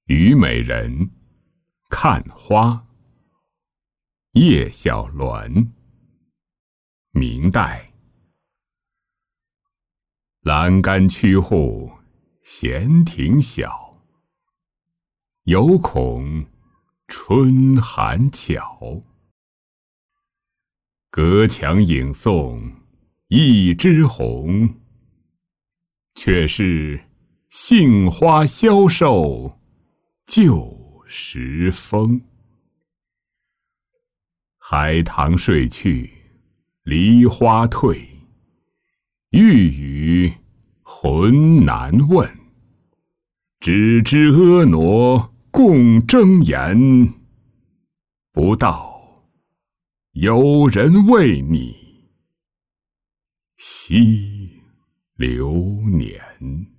虞美人，看花。叶小鸾，明代。栏杆曲户闲庭晓，犹恐春寒巧。隔墙影送一枝红，却是杏花销售旧时风。孩童睡去，梨花退，欲语浑难问。只知婀娜共争言，不道有人为你惜流年。